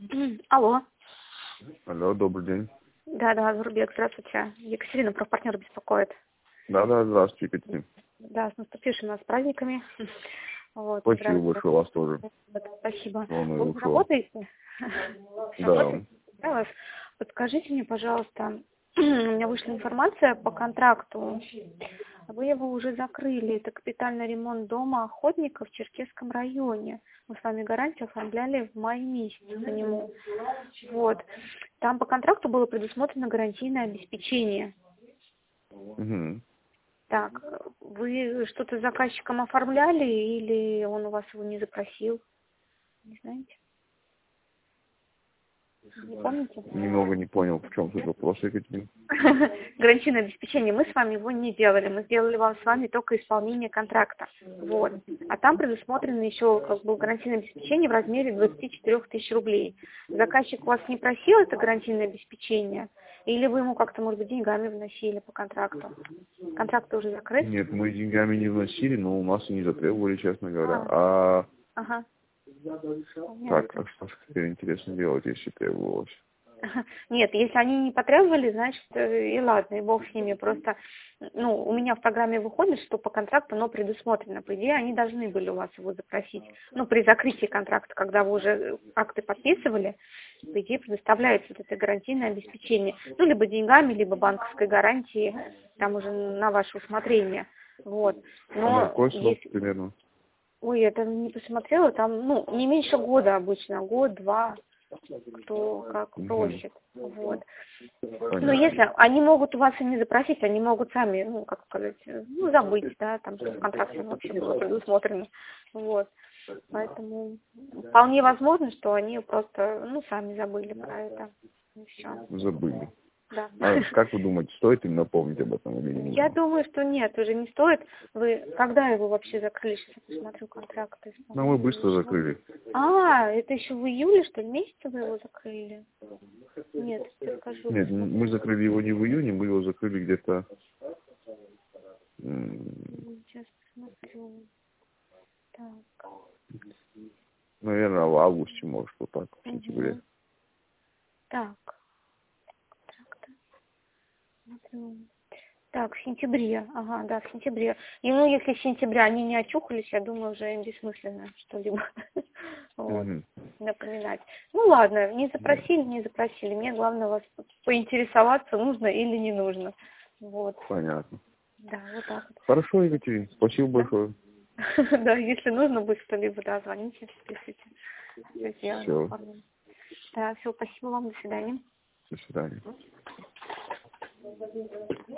Алло. Алло, добрый день. Да, Зурбек, здравствуйте. Екатерина, профпартнер беспокоит. Да, здравствуйте, Екатерина. Да, с наступившими нас праздниками. Вот, Спасибо большое, вас тоже. Вот, спасибо. Всего Вы наилучшего. работаете? Да. Работаете? Да, вас. Подскажите мне, пожалуйста, у меня вышла информация по контракту. Вы его уже закрыли. Это капитальный ремонт дома Охотников в Черкесском районе. Мы с вами гарантию оформляли в мае месяце по нему. Вот. Там по контракту было предусмотрено гарантийное обеспечение. Угу. Так, вы что-то с заказчиком оформляли или он у вас его не запросил? Не знаете? Не помните? Немного не понял, в чем тут вопрос, Екатерина. Гарантийное обеспечение. Мы с вами его не делали. Мы сделали вам с вами только исполнение контракта. Вот. А там предусмотрено еще как бы гарантийное обеспечение в размере 24 тысяч рублей. Заказчик вас не просил это гарантийное обеспечение? Или вы ему как-то, может быть, деньгами вносили по контракту? Контракт уже закрыт? Нет, мы деньгами не вносили, но у нас и не затребовали, честно говоря. Ага. Так, а что же теперь интересно делать, если требовалось? Нет, если они не потребовали, значит, и ладно, и бог с ними. Просто, у меня в программе выходит, что по контракту оно предусмотрено. По идее, они должны были у вас его запросить. При закрытии контракта, когда вы уже акты подписывали, по идее, предоставляется вот это гарантийное обеспечение. Либо деньгами, либо банковской гарантией, там уже на ваше усмотрение. Вот. На какой срок примерно? Ой, я там не посмотрела, там, не меньше года обычно, год-два, кто как просит, вот. Но если они могут у вас и не запросить, они могут сами, как сказать, забыть, да, там, что в контракте вообще было предусмотрено, вот. Поэтому вполне возможно, что они просто, сами забыли про это, и все. Забыли. Да. А как вы думаете, стоит им напомнить об этом или не? Я думаю, что нет, уже не стоит. Вы когда его вообще закрыли? Сейчас я посмотрю контракт. Мы быстро закрыли. Это еще в июле, что ли, месяце вы его закрыли? Нет, я скажу. Нет, мы закрыли его не в июне, мы его закрыли где-то... Сейчас посмотрю. Так. Наверное, в августе, может, вот так, в сентябре. Так. Смотрю. Так, в сентябре. Ага, да, в сентябре. И если с сентября они не очухались, я думаю, уже бессмысленно что-либо напоминать. Ладно, не запросили. Мне главное вас поинтересоваться, нужно или не нужно. Вот. Понятно. Да, вот так вот. Хорошо, Екатерина, спасибо большое. Да, если нужно будет что-либо, да, звоните, пишите. Все. Да, все, спасибо вам, до свидания. До свидания.